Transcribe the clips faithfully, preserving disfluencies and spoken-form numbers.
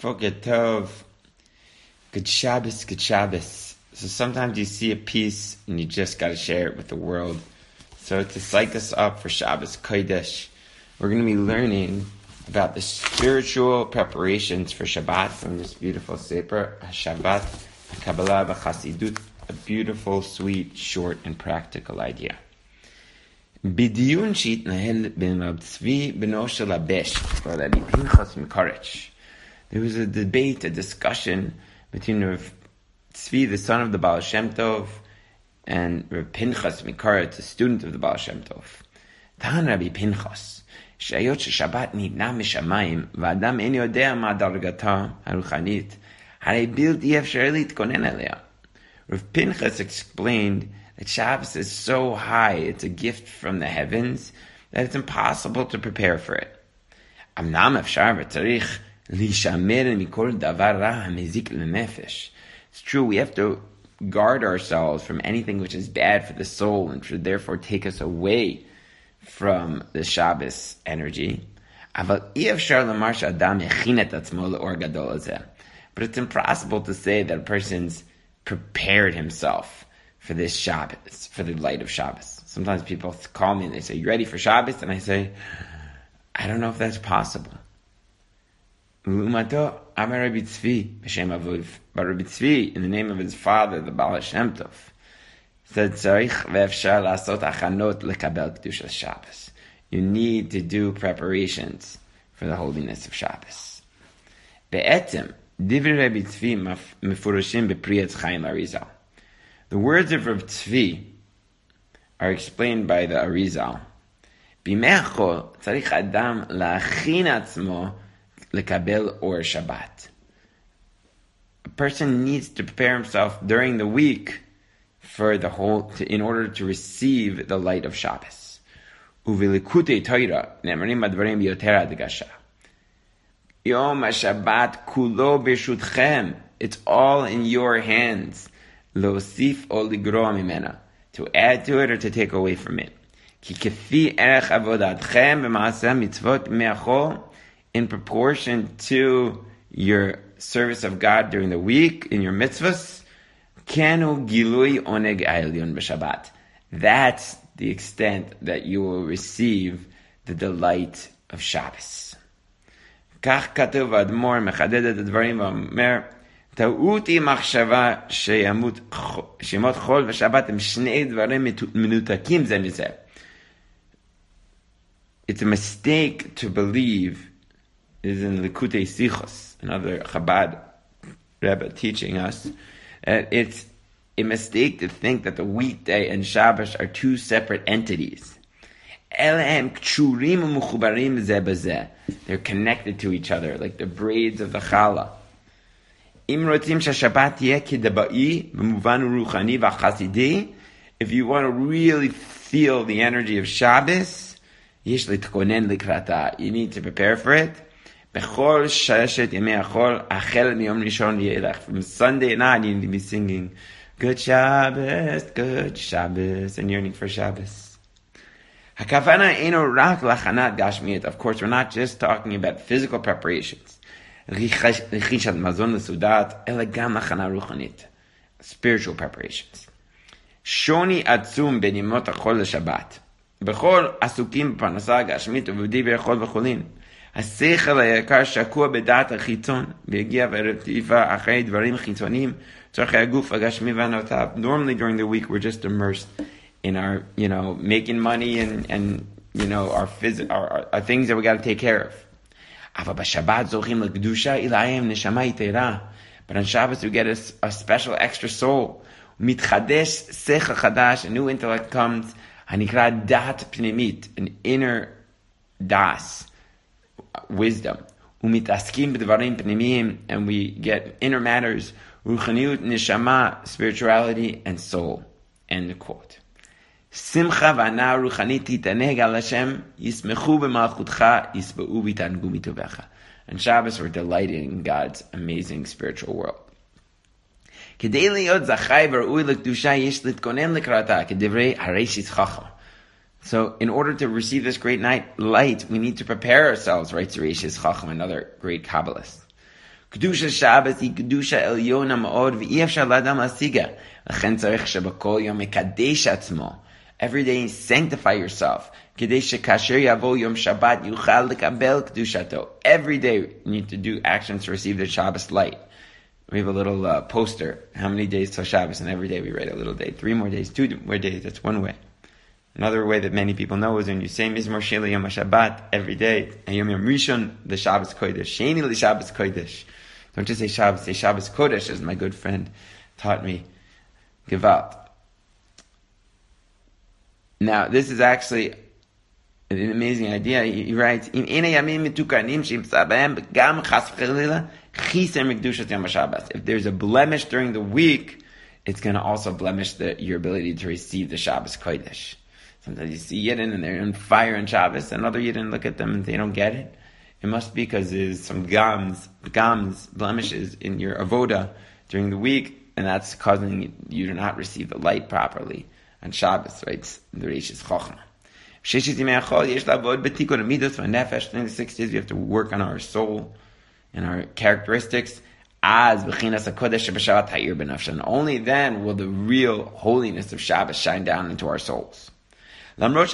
Boker Tov, good Shabbos, good Shabbos. So sometimes you see a piece and you just got to share it with the world. So to psych us up for Shabbos Kodesh, we're going to be learning about the spiritual preparations for Shabbat from this beautiful Sefer, Shabbat, Kabbalah B'Chasidut, a beautiful, sweet, short, and practical idea. B'diyun she'itnahel ben Rab Tzvi beno shel Abesh, for Rabbi Pinchas Mikarech. There was a debate, a discussion between Rav Tzvi, the son of the Baal Shem Tov, and Rav Pinchas Mikarech, the student of the Baal Shem Tov. Tan Rabbi Pinchas, שהיות ששבת ניתנה משמיים, ואדם אין יודע מה דרגתה הרוחנית, הרי בלתי אפשרי להתכונן עליה. Rav Pinchas explained that Shabbos is so high, it's a gift from the heavens, that it's impossible to prepare for it. אמנם אפשר וצריך להישמר מכל דבר רע המזיק לנפש. It's true, we have to guard ourselves from anything which is bad for the soul and should therefore take us away from the Shabbos energy. אבל אי אפשר לומר שאדם יכין את עצמו לאור גדול הזה. But it's impossible to say that a person's prepared himself for this Shabbos, for the light of Shabbos. Sometimes people call me and they say, "You ready for Shabbos?" And I say, I don't know if that's possible. L'umato, Amar Rabbi Tzvi, b'shem avuv. But Rabbi Tzvi, in the name of his father, the Baal Shem Tov, said, "Tzarich ve'efshar la'asot achanot lekabel kedushas Shabbos." You need to do preparations for the holiness of Shabbos. Be'etzem, divrei Rabbi Tzvi mefuroshim b'Pri Etz Chaim Arizal. The words of Rabbi Tzvi are explained by the Arizal. B'mei hachol tzarich adam la'achin atzmo lekabel or Shabbat. A person needs to prepare himself during the week for the whole, to, in order to receive the light of Shabbos. Uvilikutei Torah ne'emarim advarim biyoter adgasha. Yom HaShabbat kulo b'shutchem. It's all in your hands. Lo'osif o ligroa mimena. To add to it or to take away from it. Ki kefi erech avodatchem b'maaseh mitzvot me'achol. In proportion to your service of God during the week, in your mitzvahs, kenu gilui oneg elyon b'Shabbat. That's the extent that you will receive the delight of Shabbos. Kach katuv admor mechaded et advarim v'omer ta'uti machshava sheyamut shemot chol v'Shabbat im shnei dvarim menutakim ze mizeh. It's a mistake to believe, is in Likutei Sichos, another Chabad Rebbe teaching us, that it's a mistake to think that the weekday and Shabbos are two separate entities. They're connected to each other, like the braids of the challah. If you want to really feel the energy of Shabbos, you need to prepare for it. From Sunday night, you need to be singing Good Shabbos, Good Shabbos, and yearning for Shabbos. Of course, we're not just talking about physical preparations. Spiritual preparations. Shoni atzum ben yemot hachol l'Shabbat. B'chol asukim b'parnasa gashmit uv'udi b'chol v'cholin. השכל היקר שקוע בדעת החיצון, והגיע ורטיפה אחרי דברים חיצוניים, צורכי הגוף הגשמי והנאותיו. Normally during the week we're just immersed in our, you know, making money and, and you know, our, phys- our, our, our things that we got to take care of. אבל בשבת זוכים לקדושה אלוהים נשמה יתרה. But on Shabbos we get a, a special extra soul. מתחדש שכל חדש, a new intellect comes, הנקרא דעת פנימית, an inner das. Wisdom. Umitaskim b'dvarim pnimiyim, and we get inner matters. Ruchaniut neshama, spirituality and soul. End quote. Simcha v'ana ruchanit titaneg al Hashem, yismechu b'malchutcha, yisba'u v'tangu mitovecha. On Shabbos we're delighting in God's amazing spiritual world. Kedei liot zachai v'r'ui l'kedusha yesh litkonen l'krata, kedivrei hareshis chacham. So, in order to receive this great night light, we need to prepare ourselves, writes Reishis Chacham, another great Kabbalist. Kedusha Shabbos היא קדושה עליונה מאוד, ואי אפשר לאדם להשיגה. לכן צריך שבכל יום מקדש עצמו. Every day sanctify yourself. כדי שכאשר יבוא יום שבת יוכל לקבל קדושתו. Every day you need to do actions to receive the Shabbos light. We have a little uh, poster. How many days till Shabbos? And every day we write a little day. Three more days, two more days. That's one way. Another way that many people know is when you say Mizmor Shela Yom HaShabbat every day. And Yom Yom Rishon, the Shabbos Kodesh. Sheni the Shabbos Kodesh. Don't just say Shabbos, say Shabbos Kodesh, as my good friend taught me. Gewalt. Now, this is actually an amazing idea. He writes, Im ene yamim mitukanim shimtza b'hem gam chas v'chelila chisem mikdushat Yom HaShabbos. If there's a blemish during the week, it's going to also blemish the, your ability to receive the Shabbos Kodesh. Sometimes you see Yidden and they're on fire on Shabbos, and other Yidden look at them and they don't get it. It must be because there's some gams, gams, blemishes in your avoda during the week, and that's causing you to not receive the light properly on Shabbos, right? The Reish is Chochmah. During the six days, we have to work on our soul and our characteristics. And only then will the real holiness of Shabbos shine down into our souls. Even though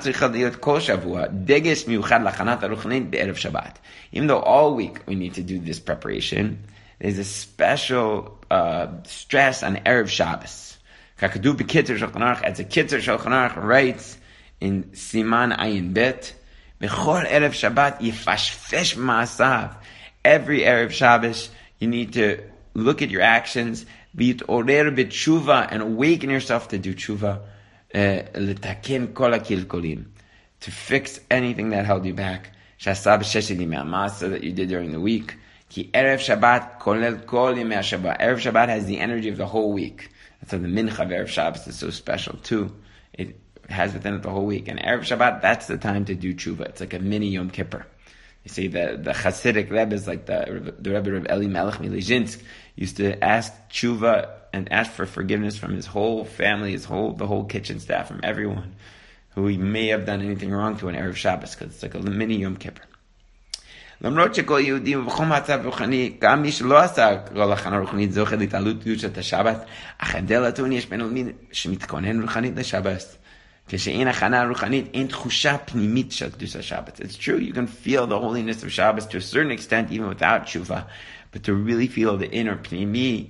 all week we need to do this preparation, there's a special uh, stress on Erev Shabbos. As the Kitzur Shulchan Aruch writes in Siman Ayin Bet, Erev Shabbat yifashfesh ma'asav. Every Erev Shabbos, you need to look at your actions, v'yitorer b'tshuva, and awaken yourself to do tshuva. L'taken kol hakilkolim, to fix anything that held you back. Shasa b'sheshet yimei ha'masa that you did during the week. Ki erev Shabbat kolel kol yimei Shabbat. Erev Shabbat has the energy of the whole week. That's why the mincha of Erev Shabbos is so special too. It has within it the whole week. And Erev Shabbat, that's the time to do tshuva. It's like a mini Yom Kippur. You see, the, the Hasidic Rebbes, like the, the Rebbe of Eli Melech Milizhinsk, used to ask tshuva and ask for forgiveness from his whole family, his whole, the whole kitchen staff, from everyone who he may have done anything wrong to in Erev Shabbos, because it's like a mini Yom Kippur. למרות שכל יהודי ובכל מצב רוחני, גם מי שלא עשה כל הכנה רוחנית זוכה להתעלות קדושת השבת, אך הבדל עצום יש בין מי שמתכונן רוחנית לשבת. כשאין הכנה רוחנית, אין תחושה פנימית של קדושת השבת. It's true, you can feel the holiness of Shabbos to a certain extent even without tshuva, but to really feel the inner pnimi,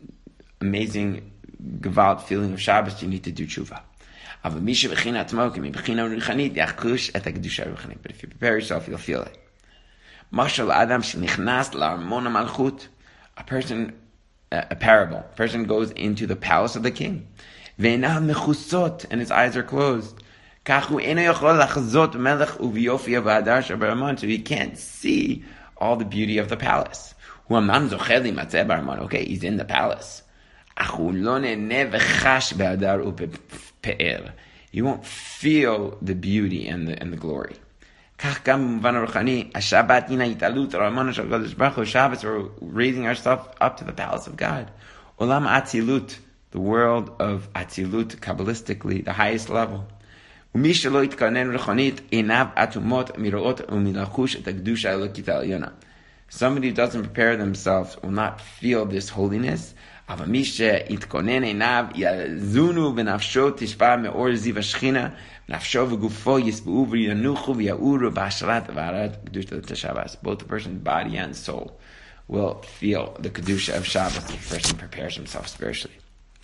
amazing gewalt feeling of Shabbos, you need to do tshuva. אבל מי שבחין עצמו כמבחינה רוחנית יחוש את הקדושה הרוחנית. But if you prepare yourself, you'll feel it. משל האדם שנכנס לארמון המלכות, a person, a parable, a person goes into the palace of the king, ועיניו מכוסות, and his eyes are closed. כך הוא אינו יכול לחזות מלך וביופי והדר שבארמון, so he can't see all the beauty of the palace. הוא אמנם זוכה להימצא בארמון, okay, he's in the palace. אך הוא לא נהנה וחש בהדר ובפאר. You won't feel the beauty and the, and the glory. כך גם במובן הרוחני, השבת הנה התעלות הרמון של הקדוש ברוך הוא, Shabbos, we're raising ourselves up to the palace of God. עולם האצילות, the world of Atzilut, Kabbalistically, the highest level. ומי שלא יתכונן רוחנית, עיניו אטומות מראות ומלחוש את הקדושה האלוקית העליונה. Somebody who doesn't prepare themselves will not feel this holiness, אבל מי שיתכונן עיניו, יזונו ונפשו תשפע מאור זיו השכינה, נפשו וגופו יסבעו וינוחו ויעורו בהשראת והערת קדושת השבת. Both the person's body and soul will feel the kedusha of Shabbos if the person prepares himself spiritually.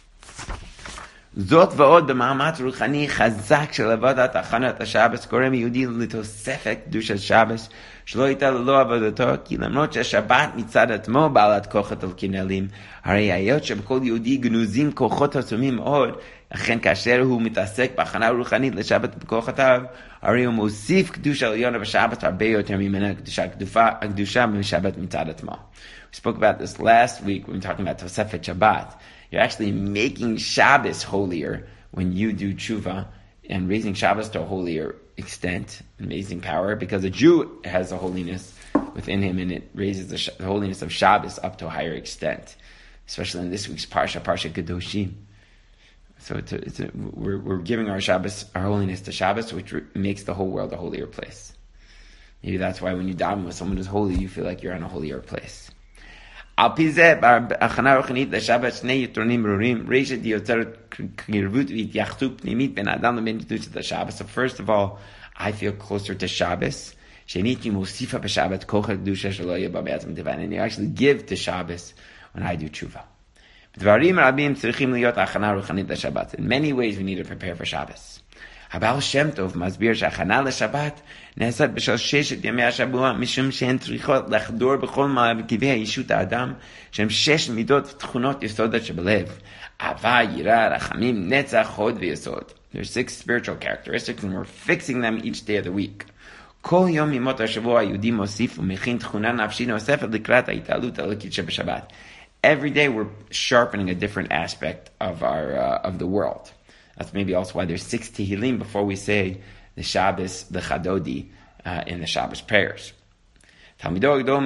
זאת ועוד במאמץ רוחני חזק של עבודת הכנת השבס גורם יהודי לתוספת קדושת שבס שלא הייתה ללא עבודתו, כי למרות שהשבת מצד עצמו בעלת כוחות על כנלים, הרי היות שבכל יהודי גנוזים כוחות עצומים מאוד, לכן כאשר הוא מתעסק בהכנה רוחנית לשבת בכוחותיו, הרי הוא מוסיף קדושה עליונה בשבת הרבה יותר ממנה הקדושה, הקדושה בשבת מצד עצמו. We spoke about this last week when we were talking about Tosefet Shabbat. You're actually making Shabbos holier when you do tshuva and raising Shabbos to a holier extent, amazing power, because a Jew has a holiness within him and it raises the, sh- the holiness of Shabbos up to a higher extent, especially in this week's Parsha, Parsha Kedoshim. So it's a, it's a, we're, we're giving our Shabbos, our holiness to Shabbos, which re- makes the whole world a holier place. Maybe that's why when you daven with someone who's holy, you feel like you're in a holier place. Al pizeh achana ruchanit l'Shabbat shnei yitronim rurim reisha diyotzeret kirvut v'yachtu pnimit ben adam lemin kedushat l'Shabbat. So first of all, I feel closer to Shabbos. Shenit mosifa b'Shabbat kocha kedusha shelo yeh b'be'atzim divan, and you actually give to Shabbos when I do tshuva. Dvarim rabim tzrichim liyot achana ruchanit l'Shabbat. In many ways, we need to prepare for Shabbos. Habal Shem Tov masbir shachana l'Shabbat nesat b'shal sheshet yamei hashabua mishum she'en tzrichot lechdor b'chol ma'akivei yishut ha'adam shem shesh midot v'tchunot yesodot shebelev ava yira rachamim netzach hod v'yesod. There's six spiritual characteristics, and we're fixing them each day of the week. Kol yom yimot hashavua yehudi mosif u'mechin tchuna nafshi nosefet likrat ha'italut ha'elokit sheb'Shabbat. Every day we're sharpening a different aspect of our uh, of the world. That's maybe also why there's six Tehillim before we say the Shabbos, the Chadodi, uh, in the Shabbos prayers. The Rebbe, the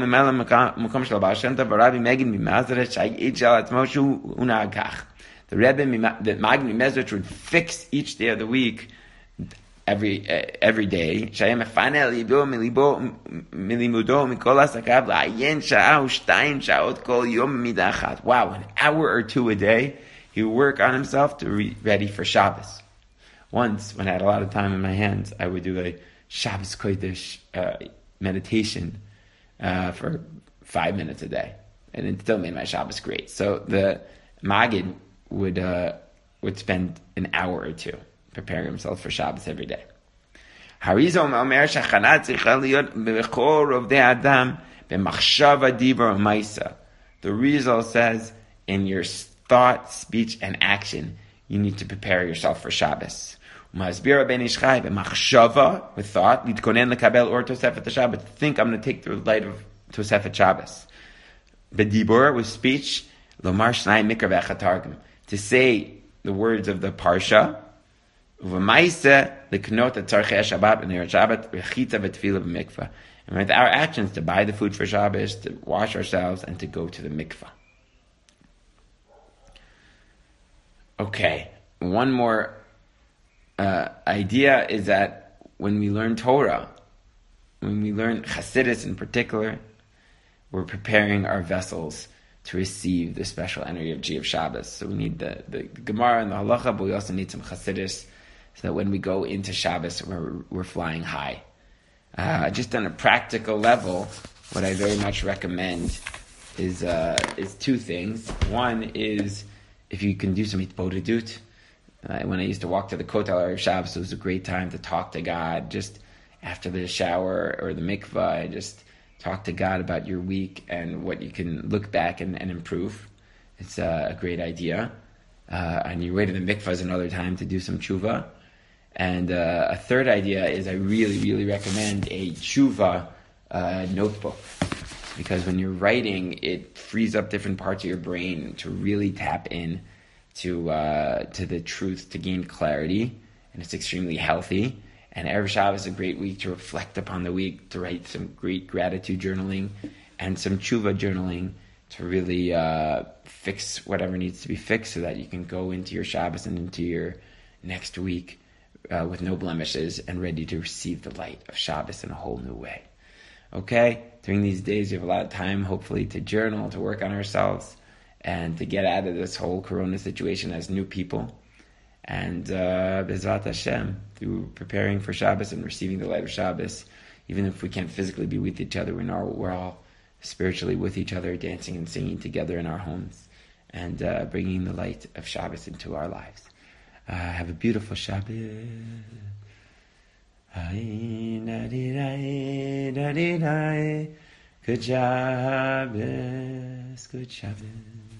Magid Mezrich would fix each day of the week, every uh, every day. Wow, an hour or two a day. He would work on himself to be ready for Shabbos. Once, when I had a lot of time in my hands, I would do a Shabbos Kodesh uh, meditation uh, for five minutes a day, and it still made my Shabbos great. So the Magid would uh, would spend an hour or two preparing himself for Shabbos every day. Harizal Omer Shachanat Tzricha Liyot B'Chol Rovdei Adam B'Machshava Dibur U'Maisa. The Rizal says, in your thought, speech, and action, you need to prepare yourself for Shabbos. U'Masbira Ben Ishchai B'Machshava, with thought, L'Tkonen L'Kabel Or Tosefet Shabbat, think I'm going to take the light of Tosefet Shabbos. B'Dibur, with speech, Lomar Shnai Mikra V'Chatargim, to say the words of the Parsha, U'Maisa L'Knot Tzarchei Shabbat B'Ner Shabbat V'Chitza V'Tefila B'Mikvah. And with our actions, to buy the food for Shabbos, to wash ourselves, and to go to the mikvah. Okay, one more uh, idea is that when we learn Torah, when we learn Chassidus in particular, we're preparing our vessels to receive the special energy of G of Shabbos. So we need the, the Gemara and the Halacha, but we also need some Chassidus so that when we go into Shabbos, we're, we're flying high. Uh, just on a practical level, what I very much recommend is uh, is two things. One is, if you can do some hitbodedut. Uh, when I used to walk to the Kotel Erev Shabbos, it was a great time to talk to God. Just after the shower or the mikvah, just talk to God about your week and what you can look back and, and improve. It's uh, a great idea. Uh, and your way to the mikvah is another time to do some tshuva. And uh, a third idea is I really, really recommend a tshuva uh, notebook. Because when you're writing, it frees up different parts of your brain to really tap in to uh, to the truth, to gain clarity, and it's extremely healthy. And Erev Shabbos is a great week to reflect upon the week, to write some great gratitude journaling and some tshuva journaling to really uh, fix whatever needs to be fixed so that you can go into your Shabbos and into your next week uh, with no blemishes and ready to receive the light of Shabbos in a whole new way. Okay? During these days, we have a lot of time, hopefully, to journal, to work on ourselves, and to get out of this whole corona situation as new people. And uh, Bezrat Hashem, through preparing for Shabbos and receiving the light of Shabbos, even if we can't physically be with each other, we're all, we're all spiritually with each other, dancing and singing together in our homes, and uh, bringing the light of Shabbos into our lives. Uh, have a beautiful Shabbos. Good Shabbos, good Shabbos.